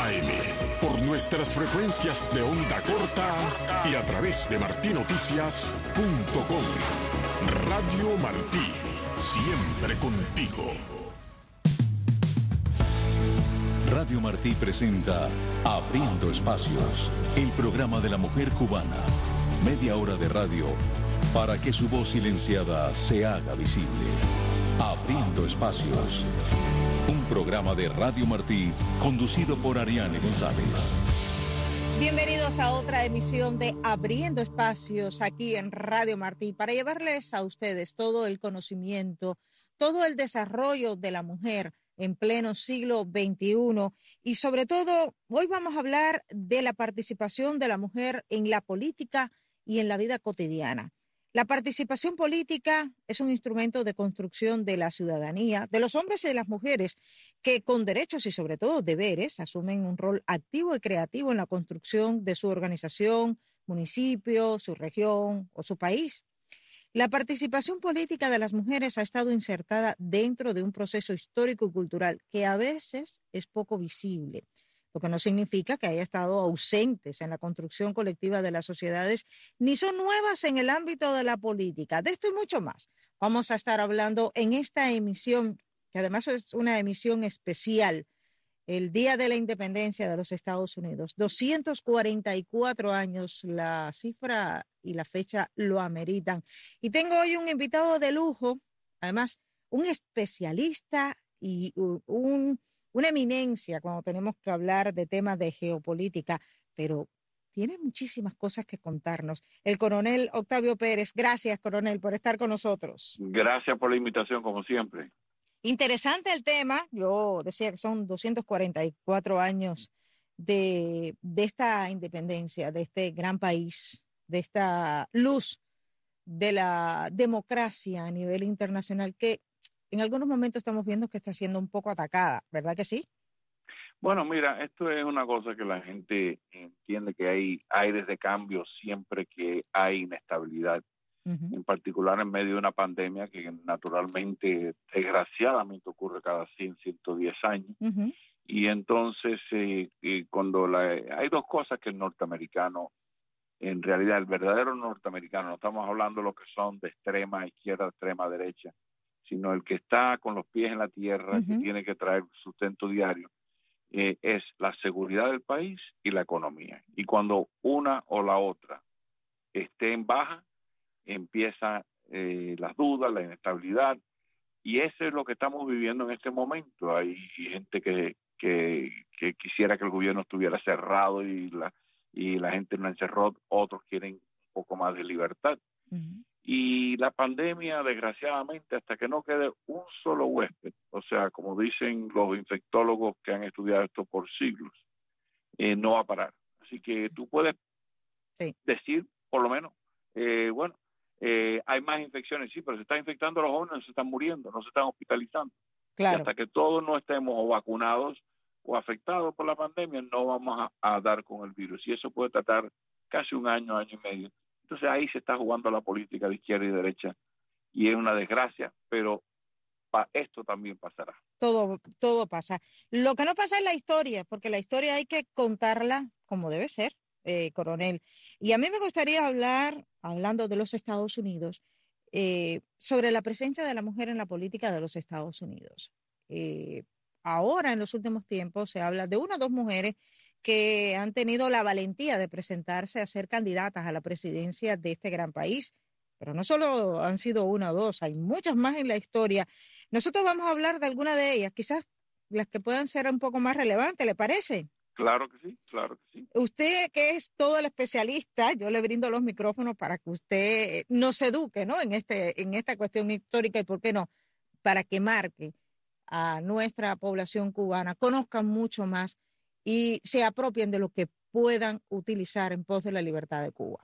AM, por nuestras frecuencias de onda corta y a través de martinoticias.com. Radio Martí, siempre contigo. Radio Martí presenta Abriendo Espacios, el programa de la mujer cubana. Media hora de radio para que su voz silenciada se haga visible. Abriendo Espacios, un programa de Radio Martí conducido por Ariane González. Bienvenidos a otra emisión de Abriendo Espacios aquí en Radio Martí para llevarles a ustedes todo el conocimiento, todo el desarrollo de la mujer en pleno siglo XXI y sobre todo hoy vamos a hablar de la participación de la mujer en la política y en la vida cotidiana. La participación política es un instrumento de construcción de la ciudadanía, de los hombres y de las mujeres que con derechos y sobre todo deberes asumen un rol activo y creativo en la construcción de su organización, municipio, su región o su país. La participación política de las mujeres ha estado insertada dentro de un proceso histórico y cultural que a veces es poco visible, lo que no significa que haya estado ausentes en la construcción colectiva de las sociedades, ni son nuevas en el ámbito de la política. De esto y mucho más vamos a estar hablando en esta emisión, que además es una emisión especial, el Día de la Independencia de los Estados Unidos. 244 años, la cifra y la fecha lo ameritan. Y tengo hoy un invitado de lujo, además un especialista y una eminencia cuando tenemos que hablar de temas de geopolítica, pero tiene muchísimas cosas que contarnos. El coronel Octavio Pérez. Gracias, coronel, por estar con nosotros. Gracias por la invitación, como siempre. Interesante el tema. Yo decía que son 244 años de esta independencia, de este gran país, de esta luz de la democracia a nivel internacional que en algunos momentos estamos viendo que está siendo un poco atacada, ¿verdad que sí? Bueno, mira, esto es una cosa que la gente entiende, que hay aires de cambio siempre que hay inestabilidad. En particular en medio de una pandemia que naturalmente, desgraciadamente, ocurre cada 100, 110 años. Y entonces, cuando hay dos cosas que el norteamericano, en realidad el verdadero norteamericano, no estamos hablando de lo que son de extrema izquierda, extrema derecha, sino el que está con los pies en la tierra, que tiene que traer sustento diario, es la seguridad del país y la economía. Y cuando una o la otra esté en baja, empiezan las dudas, la inestabilidad, y eso es lo que estamos viviendo en este momento. Hay gente que quisiera que el gobierno estuviera cerrado y la gente no encerró, otros quieren un poco más de libertad. Y la pandemia, desgraciadamente, hasta que no quede un solo huésped, o sea, como dicen los infectólogos que han estudiado esto por siglos, no va a parar. Así que tú puedes decir, por lo menos, bueno, hay más infecciones, sí, pero se están infectando a los jóvenes, no se están muriendo, no se están hospitalizando. Claro. Y hasta que todos no estemos o vacunados o afectados por la pandemia, no vamos a dar con el virus. Y eso puede tratar casi un año, año y medio. Entonces ahí se está jugando la política de izquierda y derecha. Y es una desgracia, pero esto también pasará. Todo pasa. Lo que no pasa es la historia, porque la historia hay que contarla como debe ser. Coronel. Y a mí me gustaría hablando de los Estados Unidos, sobre la presencia de la mujer en la política de los Estados Unidos. Ahora, en los últimos tiempos, se habla de una o dos mujeres que han tenido la valentía de presentarse a ser candidatas a la presidencia de este gran país. Pero no solo han sido una o dos, hay muchas más en la historia. Nosotros vamos a hablar de alguna de ellas, quizás las que puedan ser un poco más relevantes, ¿le parece? Claro que sí, claro que sí. Usted, que es todo el especialista, yo le brindo los micrófonos para que usted nos eduque, ¿no? En esta cuestión histórica y, ¿por qué no?, para que marque a nuestra población cubana, conozcan mucho más y se apropien de lo que puedan utilizar en pos de la libertad de Cuba.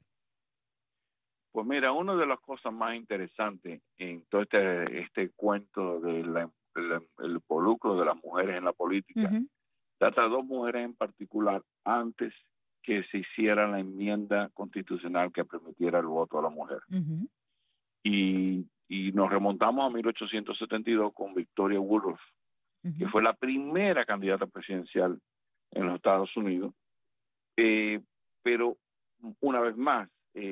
Pues mira, una de las cosas más interesantes en todo este cuento del involucro de las mujeres en la política, trata de dos mujeres en particular antes que se hiciera la enmienda constitucional que permitiera el voto a la mujer. Y nos remontamos a 1872 con Victoria Woodruff, que fue la primera candidata presidencial en los Estados Unidos. Pero una vez más,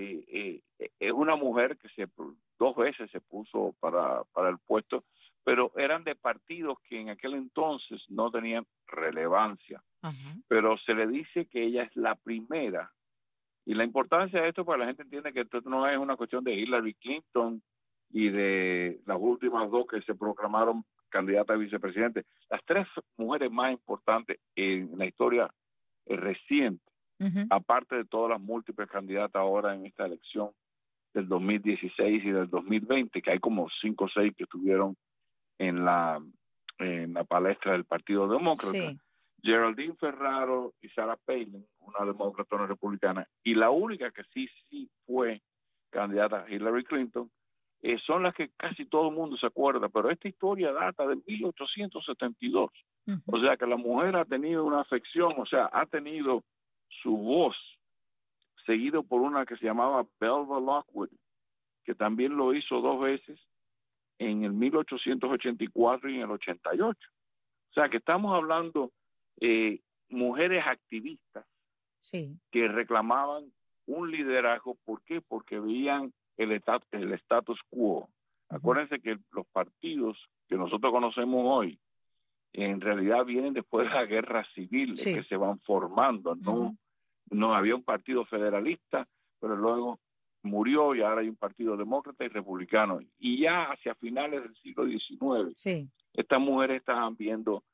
es una mujer que dos veces se puso para el puesto, pero eran de partidos que en aquel entonces no tenían relevancia. Ajá. Pero se le dice que ella es la primera. Y la importancia de esto, para la gente entiende que esto no es una cuestión de Hillary Clinton y de las últimas dos que se proclamaron candidatas a vicepresidente. Las tres mujeres más importantes en la historia reciente, aparte de todas las múltiples candidatas ahora en esta elección del 2016 y del 2020, que hay como 5 o 6 que estuvieron en la palestra del Partido Demócrata. Sí. Geraldine Ferraro y Sarah Palin, una demócrata, una republicana, y la única que sí fue candidata, Hillary Clinton, son las que casi todo el mundo se acuerda, pero esta historia data de 1872. O sea que la mujer ha tenido una afección, o sea, ha tenido su voz, seguido por una que se llamaba Belva Lockwood, que también lo hizo 2 veces, en el 1884 y en el 88. O sea que estamos hablando mujeres activistas, sí, que reclamaban un liderazgo. ¿Por qué? Porque veían el status quo. Acuérdense que los partidos que nosotros conocemos hoy en realidad vienen después de la guerra civil, sí, que se van formando. No había un partido federalista, pero luego murió y ahora hay un partido demócrata y republicano. Y ya hacia finales del siglo XIX, sí, estas mujeres estaban viendo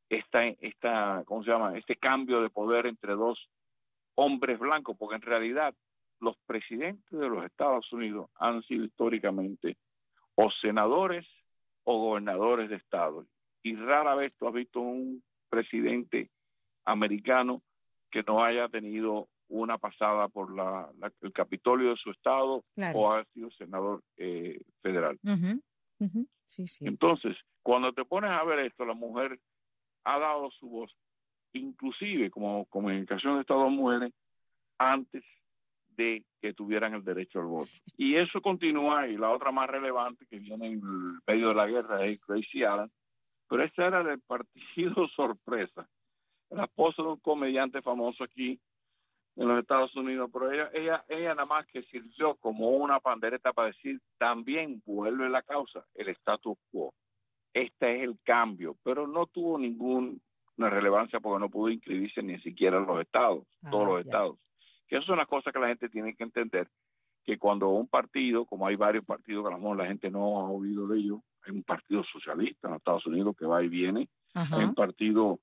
¿cómo se llama? Este cambio de poder entre dos hombres blancos, porque en realidad los presidentes de los Estados Unidos han sido históricamente o senadores o gobernadores de estado. Y rara vez tú has visto un presidente americano que no haya tenido una pasada por el Capitolio de su estado, claro, o ha sido senador federal. Sí, sí. Entonces, cuando te pones a ver esto, la mujer ha dado su voz, inclusive como comunicación de estas dos mujeres, antes de que tuvieran el derecho al voto. Y eso continúa, y la otra más relevante que viene en medio de la guerra es Gracie Allen, pero esta era del partido sorpresa, la esposa de un comediante famoso aquí en los Estados Unidos, pero ella nada más que sirvió como una pandereta para decir, también vuelve la causa, el status quo. Este es el cambio, pero no tuvo ninguna relevancia porque no pudo inscribirse ni siquiera en los estados, todos los estados. Que eso es una cosa que la gente tiene que entender, que cuando un partido, como hay varios partidos que a lo mejor la gente no ha oído de ellos, hay un partido socialista en los Estados Unidos que va y viene, hay un partido,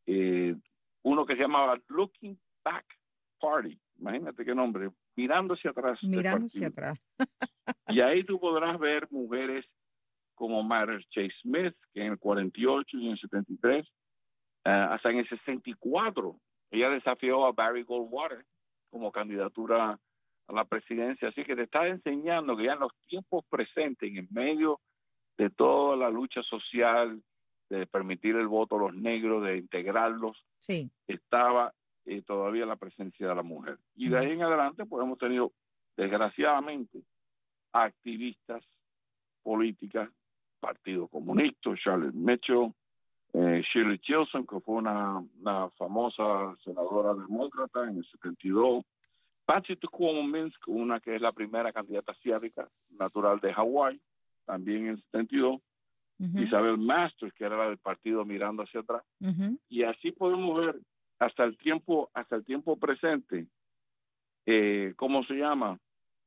uno que se llamaba Looking Back Party, imagínate qué nombre, mirando hacia atrás. Mirando hacia atrás. Y ahí tú podrás ver mujeres como Margaret Chase Smith, que en el 48 y en el 73, hasta en el 64, ella desafió a Barry Goldwater como candidatura a la presidencia. Así que te está enseñando que ya en los tiempos presentes, en medio de toda la lucha social, de permitir el voto a los negros, de integrarlos, sí, estaba todavía la presencia de la mujer. Y de ahí en adelante, pues hemos tenido, desgraciadamente, activistas políticas, Partido Comunista, Charlotte Mitchell, Shirley Chisholm, que fue una famosa senadora demócrata en el 72, Patsy Minsk, una que es la primera candidata asiática natural de Hawái, también en el 72, Isabel Masters, que era la del partido Mirando hacia atrás, y así podemos ver hasta el tiempo presente, ¿cómo se llama?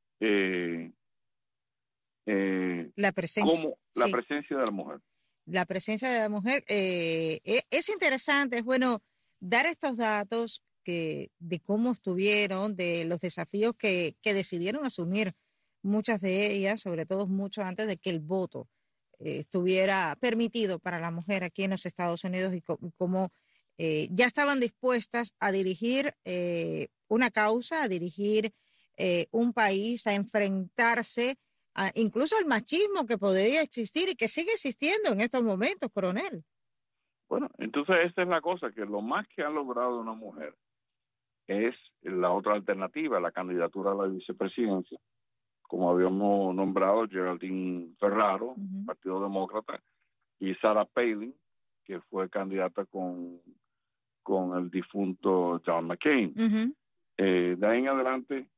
La presencia. Como la presencia de la mujer. La presencia de la mujer es interesante, es bueno dar estos datos de cómo estuvieron, de los desafíos que decidieron asumir muchas de ellas, sobre todo mucho antes de que el voto estuviera permitido para la mujer aquí en los Estados Unidos, y cómo ya estaban dispuestas a dirigir una causa, a dirigir un país, a enfrentarse incluso al machismo que podría existir y que sigue existiendo en estos momentos, coronel. Bueno, entonces esta es la cosa, que lo más que ha logrado una mujer es la otra alternativa, la candidatura a la vicepresidencia, como habíamos nombrado, Geraldine Ferraro, Partido Demócrata, y Sarah Palin, que fue candidata con con el difunto John McCain. De ahí en adelante,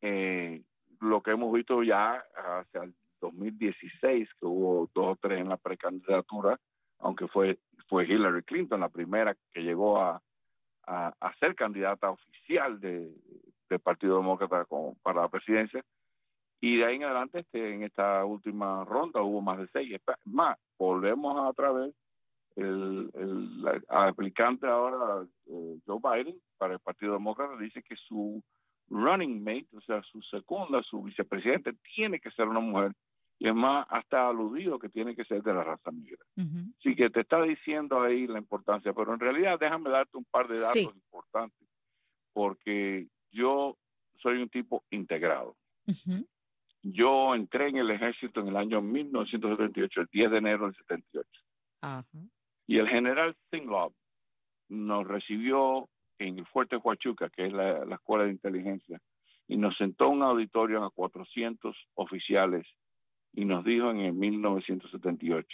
lo que hemos visto ya hacia el 2016, que hubo 2 o 3 en la precandidatura, aunque fue Hillary Clinton la primera que llegó a ser candidata oficial del Partido Demócrata para la presidencia, y de ahí en adelante en esta última ronda hubo más de 6. Más, volvemos a través el aplicante ahora, Joe Biden, para el Partido Demócrata, dice que su running mate, o sea, su segunda, su vicepresidente, tiene que ser una mujer, y es más, hasta aludido que tiene que ser de la raza negra. Así que te está diciendo ahí la importancia, pero en realidad déjame darte un par de datos importantes, porque yo soy un tipo integrado. Yo entré en el ejército en el año 1978, el 10 de enero del 78. Y el general Singlov nos recibió en el Fuerte Huachuca, que es la escuela de inteligencia, y nos sentó en un auditorio a 400 oficiales y nos dijo en el 1978,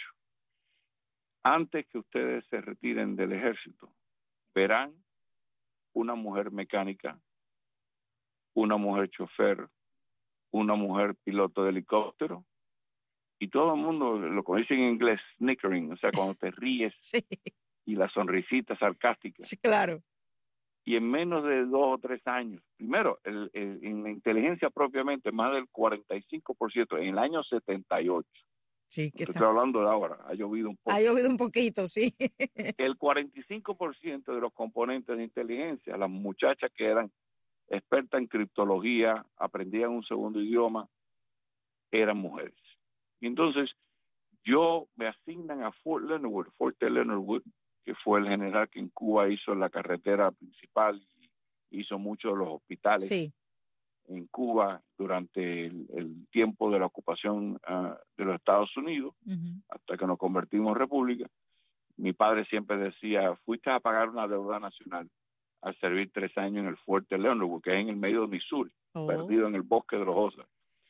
antes que ustedes se retiren del ejército, verán una mujer mecánica, una mujer chofer, una mujer piloto de helicóptero, y todo el mundo, lo que dicen en inglés, snickering, o sea, cuando te ríes, y la sonrisita sarcástica. Sí, claro. Y en menos de 2 o 3 años, primero, en la inteligencia propiamente, más del 45%, en el año 78. Sí, que estoy hablando de ahora, ha llovido un poco. Ha llovido un poquito, sí. El 45% de los componentes de inteligencia, las muchachas que eran expertas en criptología, aprendían un segundo idioma, eran mujeres. Y entonces, yo me asignan a Fuerte Leonard Wood, que fue el general que en Cuba hizo la carretera principal y hizo muchos de los hospitales en Cuba durante el tiempo de la ocupación de los Estados Unidos, hasta que nos convertimos en república. Mi padre siempre decía, fuiste a pagar una deuda nacional al servir 3 años en el Fuerte Leonard Wood, que es en el medio de Missouri, perdido en el bosque de los Ozarks.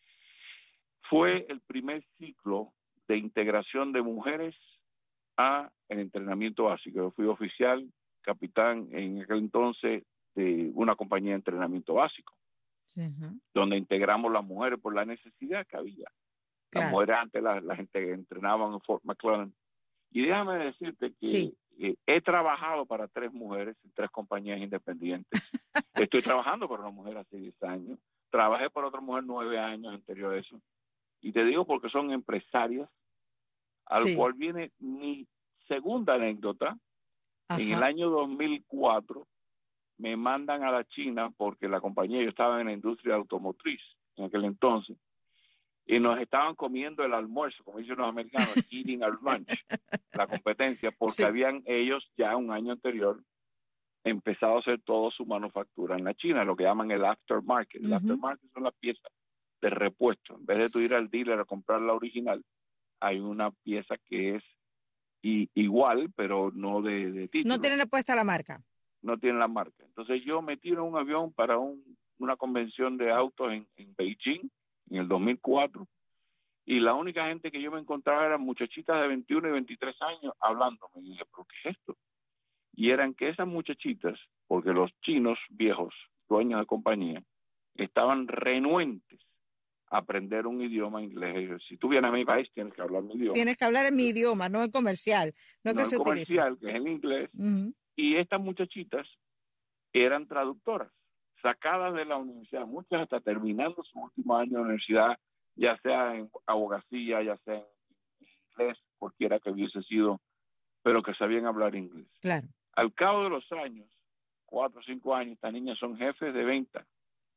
Fue el primer ciclo de integración de mujeres a el entrenamiento básico. Yo fui oficial, capitán en aquel entonces de una compañía de entrenamiento básico, donde integramos las mujeres por la necesidad que había. Las mujeres antes la gente entrenaba en Fort McClellan. Y déjame decirte que he trabajado para 3 mujeres en 3 compañías independientes. Estoy trabajando para una mujer hace 10 años. Trabajé para otra mujer 9 años anterior a eso. Y te digo porque son empresarias, al cual viene mi segunda anécdota. En el año 2004 me mandan a la China porque la compañía, yo estaba en la industria automotriz en aquel entonces, y nos estaban comiendo el almuerzo, como dicen los americanos, eating our lunch, la competencia, porque habían ellos ya un año anterior empezado a hacer toda su manufactura en la China, lo que llaman el aftermarket. El aftermarket son las piezas de repuesto. En vez de tú ir al dealer a comprar la original, hay una pieza que es igual, pero no de título. No tienen puesta la marca. No tienen la marca. Entonces yo me tiro en un avión para una convención de autos en Beijing en el 2004, y la única gente que yo me encontraba eran muchachitas de 21 y 23 años hablándome. Y dije, ¿pero qué es esto? Y eran que esas muchachitas, porque los chinos viejos, dueños de compañía, estaban renuentes a aprender un idioma inglés. Y yo, si tú vienes a mi país, tienes que hablar mi idioma. Tienes que hablar en mi idioma, no el comercial. No que el se comercial, utiliza. que es el inglés. Y estas muchachitas eran traductoras, sacadas de la universidad, muchas hasta terminando su último año de universidad, ya sea en abogacía, ya sea en inglés, cualquiera que hubiese sido, pero que sabían hablar inglés. Claro. Al cabo de los años, 4 o 5 años, estas niñas son jefes de venta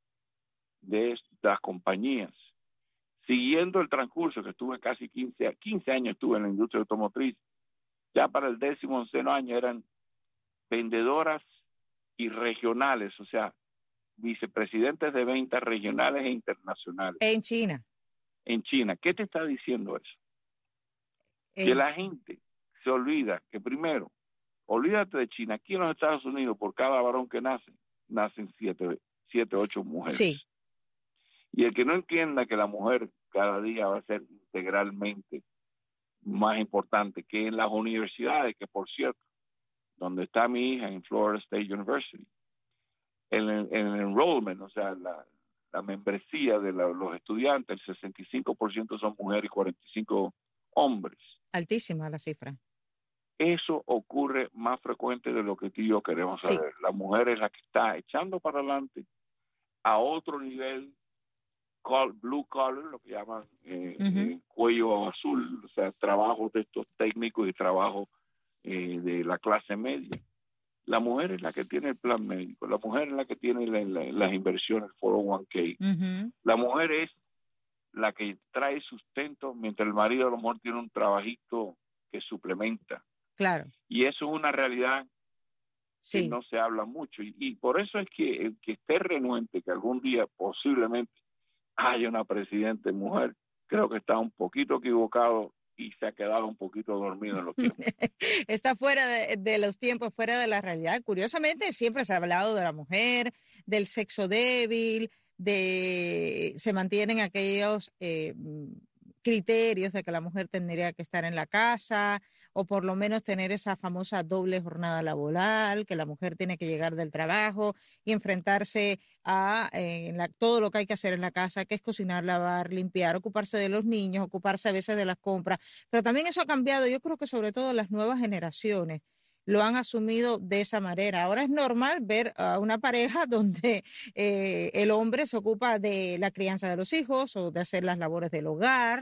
de estas compañías. Siguiendo el transcurso, que estuve casi 15 años estuve en la industria automotriz, ya para el 10º, 11º año eran vendedoras y regionales, o sea, vicepresidentes de ventas regionales e internacionales. En China. En China. ¿Qué te está diciendo eso? Que la gente se olvida que primero, olvídate de China. Aquí en los Estados Unidos, por cada varón que nace, nacen 7, 8 mujeres. Sí. Y el que no entienda que la mujer cada día va a ser integralmente más importante, que en las universidades, que por cierto, donde está mi hija en Florida State University, el enrollment, o sea, la membresía de los estudiantes, el 65% son mujeres y 45% hombres. Altísima la cifra. Eso ocurre más frecuente de lo que tú y yo queremos saber. La mujer es la que está echando para adelante a otro nivel, blue collar, lo que llaman cuello azul, o sea, trabajos de estos técnicos y trabajos de la clase media. La mujer es la que tiene el plan médico, la mujer es la que tiene las inversiones 401k. La mujer es la que trae sustento, mientras el marido a lo mejor tiene un trabajito que suplementa. Claro. Y eso es una realidad que no se habla mucho. Y por eso es que el que esté renuente que algún día posiblemente haya una presidente mujer, creo que está un poquito equivocado y se ha quedado un poquito dormido en los tiempos. Está fuera de los tiempos, fuera de la realidad. Curiosamente, siempre se ha hablado de la mujer, del sexo débil, se mantienen aquellos criterios de que la mujer tendría que estar en la casa o por lo menos tener esa famosa doble jornada laboral, que la mujer tiene que llegar del trabajo y enfrentarse a todo lo que hay que hacer en la casa, que es cocinar, lavar, limpiar, ocuparse de los niños, ocuparse a veces de las compras. Pero también eso ha cambiado. Yo creo que sobre todo las nuevas generaciones lo han asumido de esa manera. Ahora es normal ver a una pareja donde el hombre se ocupa de la crianza de los hijos o de hacer las labores del hogar,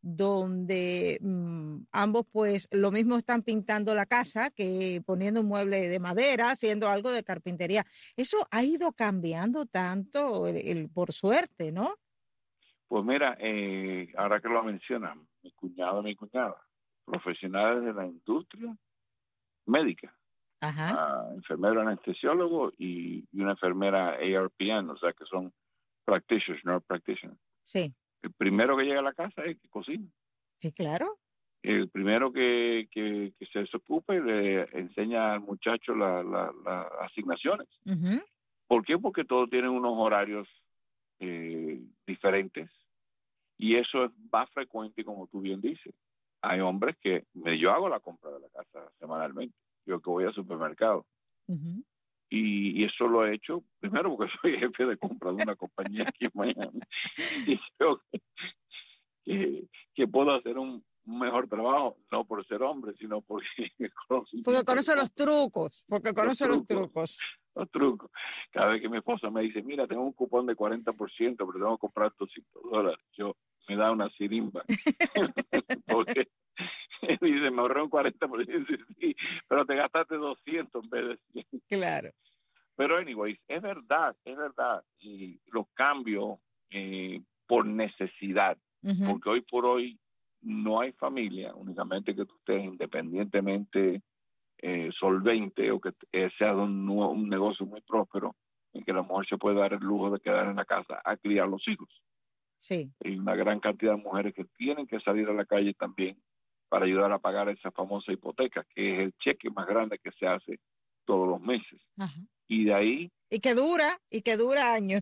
donde ambos pues lo mismo están pintando la casa que poniendo un mueble de madera, haciendo algo de carpintería. Eso ha ido cambiando tanto por suerte, ¿no? Pues mira, ahora que lo mencionan, mi cuñado y mi cuñada, profesionales de la industria médica, enfermero anestesiólogo y una enfermera ARPN, o sea que son practitioners, no practitioners. Sí. El primero que llega a la casa es que cocina. Sí, claro. El primero que se ocupe le enseña al muchacho las asignaciones. ¿Por qué? Porque todos tienen unos horarios diferentes y eso es más frecuente, como tú bien dices. Hay hombres que yo hago la compra de la casa semanalmente, yo que voy al supermercado. Y eso lo he hecho, primero porque soy jefe de compra de una compañía aquí en Miami. Y creo que puedo hacer un mejor trabajo, no por ser hombre, sino porque conoce los trucos, Los trucos. Cada vez que mi esposa me dice, mira, tengo un cupón de 40%, pero tengo que comprar $200, yo me da una sirimba. Porque dice, me ahorré un 40%, sí, pero te gastaste 200 en vez de 100. Claro. Pero anyways, es verdad. Y los cambios por necesidad, porque hoy por hoy no hay familia, únicamente que tú estés independientemente solvente o que sea un negocio muy próspero, en que la mujer se puede dar el lujo de quedar en la casa a criar los hijos. Sí. Hay una gran cantidad de mujeres que tienen que salir a la calle también para ayudar a pagar esa famosa hipoteca, que es el cheque más grande que se hace todos los meses. Y de ahí... Y que dura años.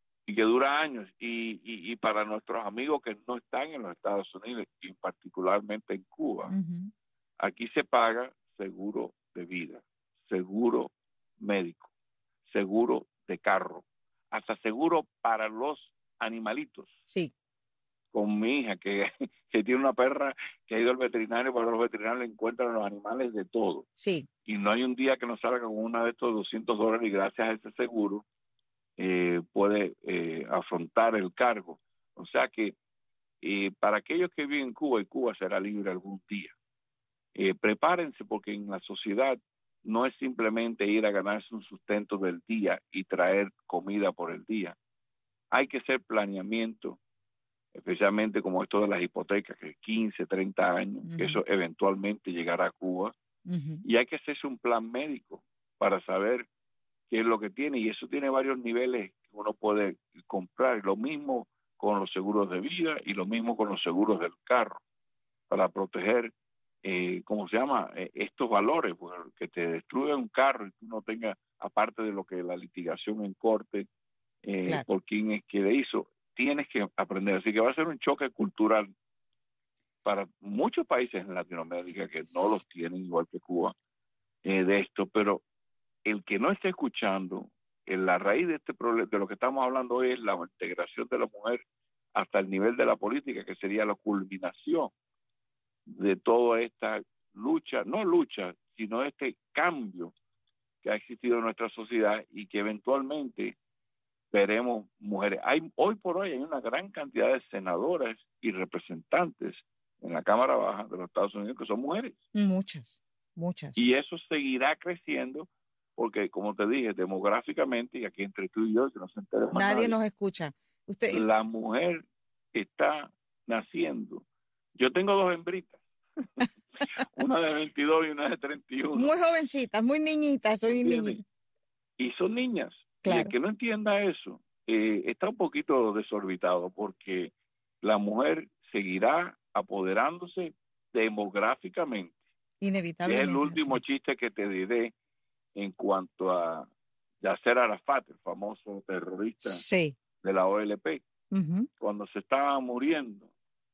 Y para nuestros amigos que no están en los Estados Unidos, y particularmente en Cuba, aquí se paga seguro de vida, seguro médico, seguro de carro, hasta seguro para los animalitos. Sí. Con mi hija, que tiene una perra que ha ido al veterinario, para los veterinarios le encuentran los animales de todo. Sí. Y no hay un día que no salga con una de estos $200 y gracias a ese seguro puede afrontar el cargo. O sea que para aquellos que viven en Cuba, y Cuba será libre algún día, prepárense, porque en la sociedad no es simplemente ir a ganarse un sustento del día y traer comida por el día. Hay que hacer planeamiento, especialmente como esto de las hipotecas, que 15, 30 años, que eso eventualmente llegará a Cuba, y hay que hacerse un plan médico para saber qué es lo que tiene, y eso tiene varios niveles que uno puede comprar, y lo mismo con los seguros de vida y lo mismo con los seguros del carro, para proteger, ¿cómo se llama?, estos valores, porque te destruye un carro y tú no tengas, aparte de lo que la litigación en corte, claro, por quién es que le hizo, tienes que aprender. Así que va a ser un choque cultural para muchos países en Latinoamérica que no los tienen, igual que Cuba, de esto, pero el que no esté escuchando, en la raíz de este problema, de lo que estamos hablando hoy, es la integración de la mujer hasta el nivel de la política, que sería la culminación de toda esta lucha, no lucha, sino este cambio que ha existido en nuestra sociedad y que eventualmente veremos mujeres. Hoy por hoy hay una gran cantidad de senadoras y representantes en la Cámara Baja de los Estados Unidos que son mujeres. Muchas. Y eso seguirá creciendo porque, como te dije, demográficamente, y aquí entre tú y yo, que no se entere más nadie nos escucha. La mujer está naciendo. Yo tengo 2 hembritas, una de 22 y una de 31. Muy jovencitas, muy niñitas, y son niñas. Claro. Y el que no entienda eso está un poquito desorbitado, porque la mujer seguirá apoderándose demográficamente. Inevitablemente. Es el último chiste que te diré en cuanto a Yasser Arafat, el famoso terrorista de la OLP. Cuando se estaba muriendo,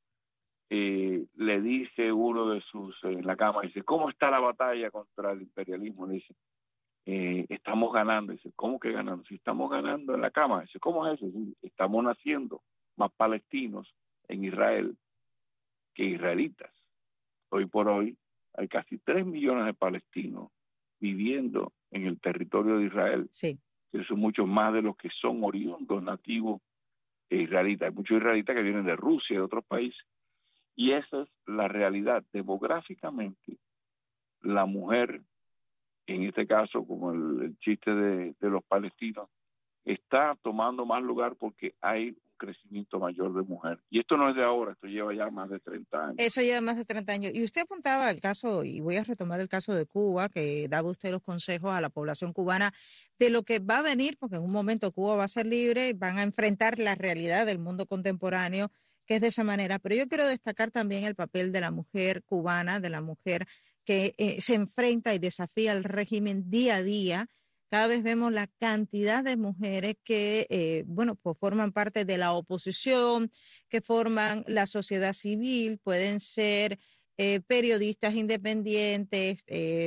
le dice uno de sus, en la cama, dice, ¿cómo está la batalla contra el imperialismo? Le dice, estamos ganando. Dice, ¿cómo que ganando? Si estamos ganando en la cama. Dice, ¿cómo es eso? Dice, estamos naciendo más palestinos en Israel que israelitas. Hoy por hoy hay casi 3 millones de palestinos viviendo en el territorio de Israel. Sí. Que son muchos más de los que son oriundos nativos israelitas. Hay muchos israelitas que vienen de Rusia y de otros países. Y esa es la realidad. Demográficamente, la mujer, en este caso, como el chiste de los palestinos, está tomando más lugar porque hay un crecimiento mayor de mujer. Y esto no es de ahora, esto lleva ya más de 30 años. Eso lleva más de 30 años. Y usted apuntaba el caso, y voy a retomar el caso de Cuba, que daba usted los consejos a la población cubana de lo que va a venir, porque en un momento Cuba va a ser libre, van a enfrentar la realidad del mundo contemporáneo, que es de esa manera. Pero yo quiero destacar también el papel de la mujer cubana, de la mujer que se enfrenta y desafía el régimen día a día. Cada vez vemos la cantidad de mujeres que, pues forman parte de la oposición, que forman la sociedad civil, pueden ser periodistas independientes,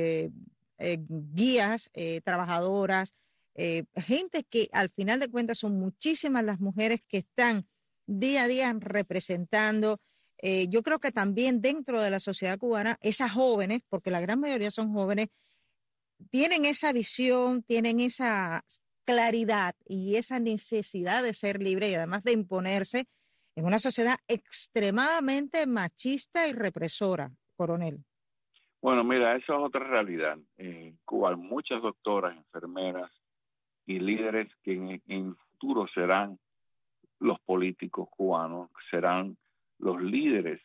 guías, trabajadoras, gente que al final de cuentas son muchísimas las mujeres que están día a día representando. Yo creo que también dentro de la sociedad cubana, esas jóvenes, porque la gran mayoría son jóvenes, tienen esa visión, tienen esa claridad y esa necesidad de ser libre y además de imponerse en una sociedad extremadamente machista y represora, coronel. Bueno, mira, eso es otra realidad. En Cuba hay muchas doctoras, enfermeras y líderes que en el futuro serán los políticos cubanos, serán los líderes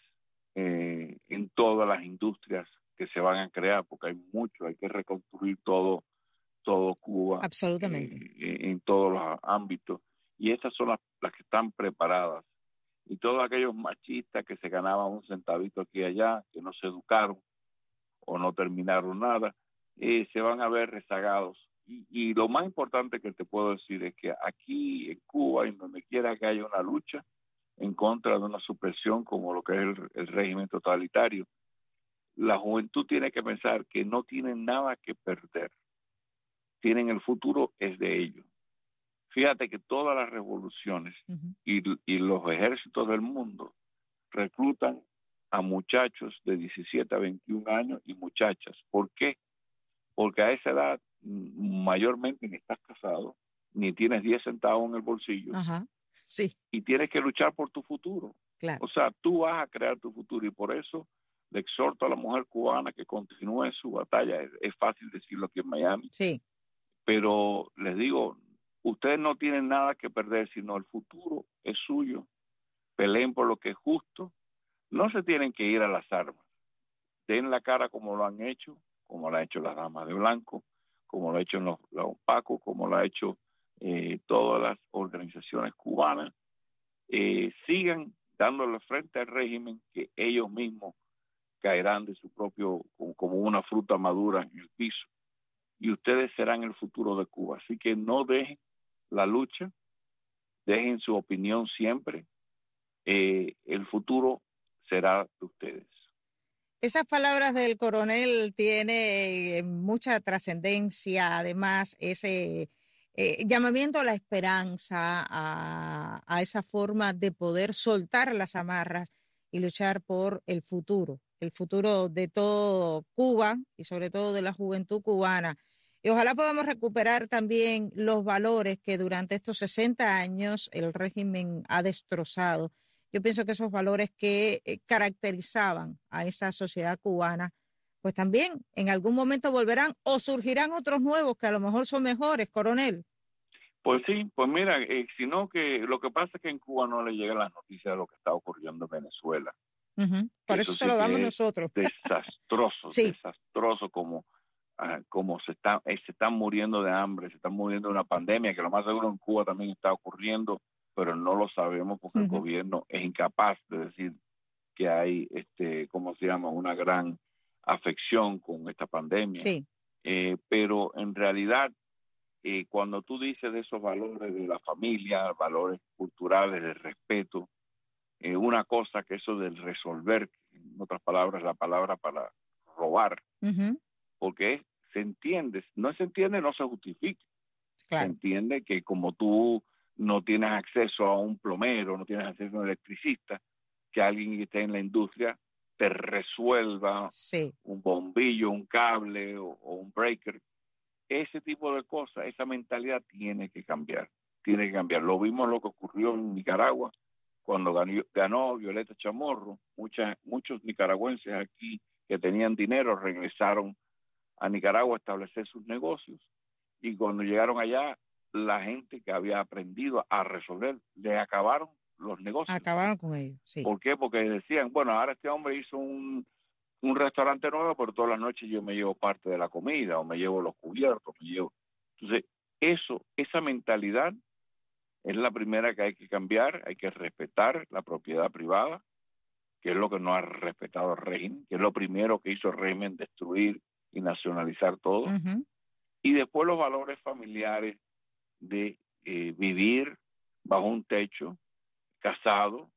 en todas las industrias que se van a crear, porque hay que reconstruir todo Cuba. Absolutamente. En todos los ámbitos. Y estas son las que están preparadas. Y todos aquellos machistas que se ganaban un centavito aquí y allá, que no se educaron o no terminaron nada, se van a ver rezagados. Y lo más importante que te puedo decir es que aquí en Cuba, en donde quiera que haya una lucha en contra de una supresión como lo que es el régimen totalitario, la juventud tiene que pensar que no tienen nada que perder. Tienen el futuro, es de ellos. Fíjate que todas las revoluciones y los ejércitos del mundo reclutan a muchachos de 17 a 21 años y muchachas. ¿Por qué? Porque a esa edad mayormente ni estás casado, ni tienes 10 centavos en el bolsillo. Ajá. Sí. Y tienes que luchar por tu futuro. Claro. O sea, tú vas a crear tu futuro y por eso le exhorto a la mujer cubana que continúe su batalla. Es fácil decirlo aquí en Miami. Sí. Pero les digo, ustedes no tienen nada que perder, sino el futuro es suyo. Peleen por lo que es justo. No se tienen que ir a las armas. Den la cara como lo han hecho, como lo han hecho las damas de blanco, como lo han hecho los PACO, como lo han hecho todas las organizaciones cubanas. Sigan dándole frente al régimen, que ellos mismos caerán de su propio, como una fruta madura en el piso. Y ustedes serán el futuro de Cuba. Así que no dejen la lucha, dejen su opinión siempre. El futuro será de ustedes. Esas palabras del coronel tienen mucha trascendencia, además ese llamamiento a la esperanza, a esa forma de poder soltar las amarras y luchar por el futuro de todo Cuba y sobre todo de la juventud cubana. Y ojalá podamos recuperar también los valores que durante estos 60 años el régimen ha destrozado. Yo pienso que esos valores que caracterizaban a esa sociedad cubana, pues también en algún momento volverán o surgirán otros nuevos que a lo mejor son mejores, coronel. Pues sí, pues mira, sino que lo que pasa es que en Cuba no le llegan las noticias de lo que está ocurriendo en Venezuela. Por eso se lo damos nosotros. Desastroso, sí. Desastroso como se están muriendo de hambre, se están muriendo de una pandemia, que lo más seguro en Cuba también está ocurriendo, pero no lo sabemos porque el gobierno es incapaz de decir que hay, ¿cómo se llama?, una gran afección con esta pandemia. Sí. Pero en realidad, cuando tú dices de esos valores de la familia, valores culturales, de respeto, una cosa que eso del resolver, en otras palabras, la palabra para robar, porque no se justifica. Claro. Se entiende que como tú no tienes acceso a un plomero, no tienes acceso a un electricista, que alguien que esté en la industria te resuelva un bombillo, un cable o un breaker. Ese tipo de cosas, esa mentalidad tiene que cambiar. Lo vimos lo que ocurrió en Nicaragua cuando ganó Violeta Chamorro. Muchos nicaragüenses aquí que tenían dinero regresaron a Nicaragua a establecer sus negocios, y cuando llegaron allá, la gente que había aprendido a resolver, le acabaron los negocios. Acabaron con ellos, sí. ¿Por qué? Porque decían, bueno, ahora este hombre hizo un restaurante nuevo, pero todas las noches yo me llevo parte de la comida, o me llevo los cubiertos, Entonces, esa mentalidad es la primera que hay que cambiar. Hay que respetar la propiedad privada, que es lo que no ha respetado el régimen, que es lo primero que hizo el régimen, destruir y nacionalizar todo. Y después los valores familiares de vivir bajo un techo, casado,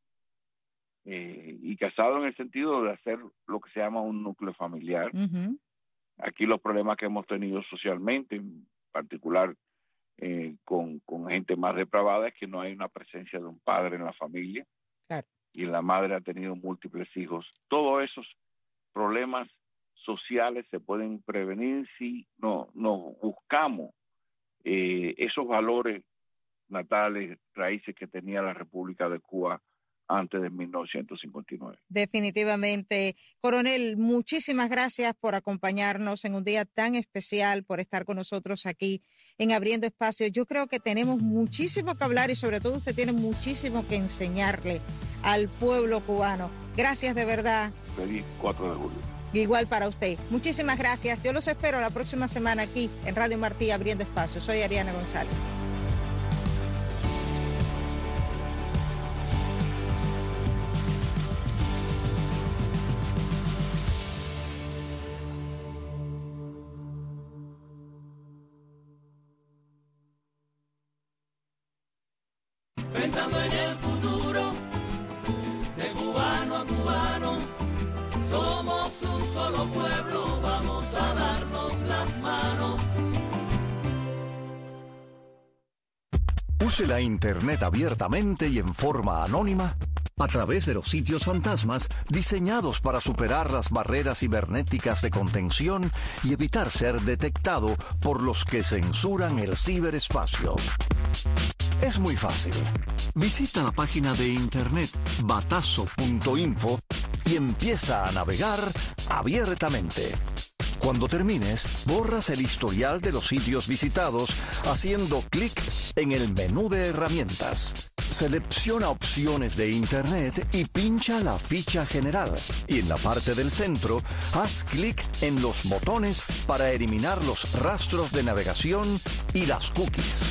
y casado en el sentido de hacer lo que se llama un núcleo familiar. Aquí los problemas que hemos tenido socialmente, en particular con gente más depravada, es que no hay una presencia de un padre en la familia. Claro. Y la madre ha tenido múltiples hijos. Todos esos problemas sociales se pueden prevenir si no buscamos esos valores natales, raíces que tenía la República de Cuba antes de 1959. Definitivamente. Coronel, muchísimas gracias por acompañarnos en un día tan especial, por estar con nosotros aquí en Abriendo Espacio. Yo creo que tenemos muchísimo que hablar y sobre todo usted tiene muchísimo que enseñarle al pueblo cubano. Gracias de verdad. Feliz 4 de julio. Igual para usted. Muchísimas gracias. Yo los espero la próxima semana aquí en Radio Martí Abriendo Espacio. Soy Ariana González. Pensando en el futuro, de cubano a cubano, somos un solo pueblo, vamos a darnos las manos. Use la Internet abiertamente y en forma anónima a través de los sitios fantasmas diseñados para superar las barreras cibernéticas de contención y evitar ser detectado por los que censuran el ciberespacio. Es muy fácil. Visita la página de internet batazo.info y empieza a navegar abiertamente. Cuando termines, borras el historial de los sitios visitados haciendo clic en el menú de herramientas. Selecciona opciones de Internet y pincha la ficha general. Y en la parte del centro, haz clic en los botones para eliminar los rastros de navegación y las cookies.